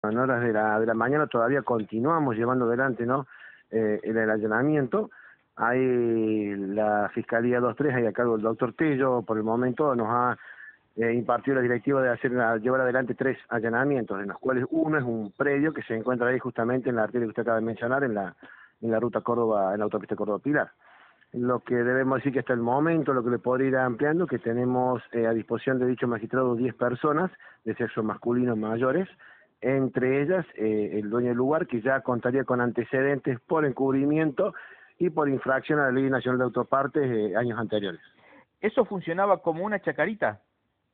En horas de la mañana todavía continuamos llevando adelante, ¿no? El allanamiento. Hay la Fiscalía 23, ahí a cargo del doctor Tello, por el momento nos ha impartido la directiva de llevar adelante 3 allanamientos, en los cuales uno es un predio que se encuentra ahí justamente en la arteria que usted acaba de mencionar, en la ruta Córdoba, en la autopista Córdoba-Pilar. Lo que debemos decir que hasta el momento, lo que le podría ir ampliando, que tenemos a disposición de dicho magistrado 10 personas de sexo masculino mayores, entre ellas el dueño del lugar, que ya contaría con antecedentes por encubrimiento y por infracción a la Ley Nacional de Autopartes años anteriores. ¿Eso funcionaba como una chacarita?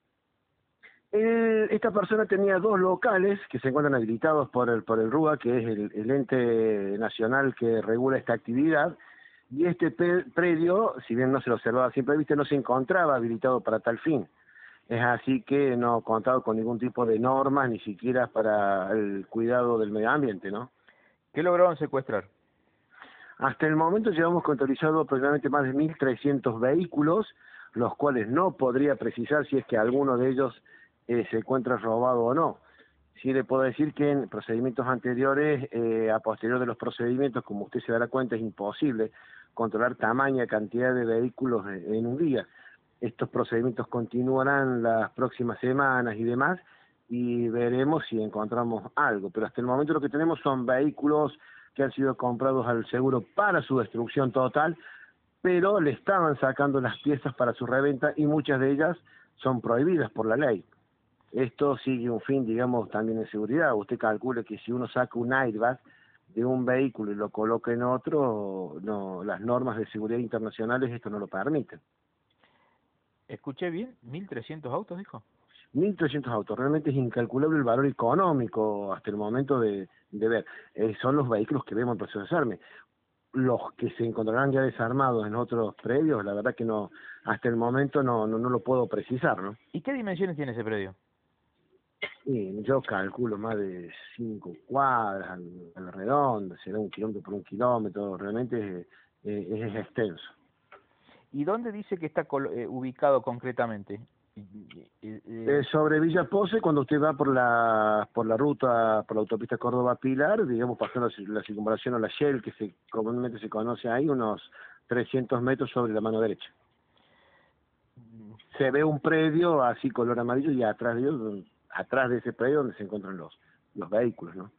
Esta persona tenía 2 locales que se encuentran habilitados por el RUA, que es el ente nacional que regula esta actividad, y este predio, si bien no se lo observaba a simple vista, no se encontraba habilitado para tal fin. Es así que no contaba con ningún tipo de normas, ni siquiera para el cuidado del medio ambiente, ¿no? ¿Qué lograron secuestrar? Hasta el momento llevamos contabilizado aproximadamente más de 1.300 vehículos, los cuales no podría precisar si es que alguno de ellos se encuentra robado o no. Sí le puedo decir que en procedimientos anteriores, a posterior de los procedimientos, como usted se dará cuenta, es imposible controlar tamaña cantidad de vehículos en un día. Estos procedimientos continuarán las próximas semanas y demás, y veremos si encontramos algo. Pero hasta el momento lo que tenemos son vehículos que han sido comprados al seguro para su destrucción total, pero le estaban sacando las piezas para su reventa y muchas de ellas son prohibidas por la ley. Esto sigue un fin, digamos, también en seguridad. Usted calcule que si uno saca un airbag de un vehículo y lo coloca en otro, no, las normas de seguridad internacionales esto no lo permiten. ¿Escuché bien? ¿1.300 autos, dijo? 1.300 autos, realmente es incalculable el valor económico hasta el momento de ver. Son los vehículos que vemos en proceso de desarme. Los que se encontrarán ya desarmados en otros predios, la verdad que no, hasta el momento no lo puedo precisar, ¿no? ¿Y qué dimensiones tiene ese predio? Y yo calculo más de 5 cuadras a la redonda, será 1 kilómetro por 1 kilómetro, realmente es extenso. ¿Y dónde dice que está ubicado concretamente? Sobre Villa Pose, cuando usted va por la ruta, por la autopista Córdoba-Pilar, digamos, pasando la circunvalación o la Shell, que comúnmente se conoce ahí, unos 300 metros sobre la mano derecha. Se ve un predio así color amarillo y atrás de ese predio donde se encuentran los vehículos, ¿no?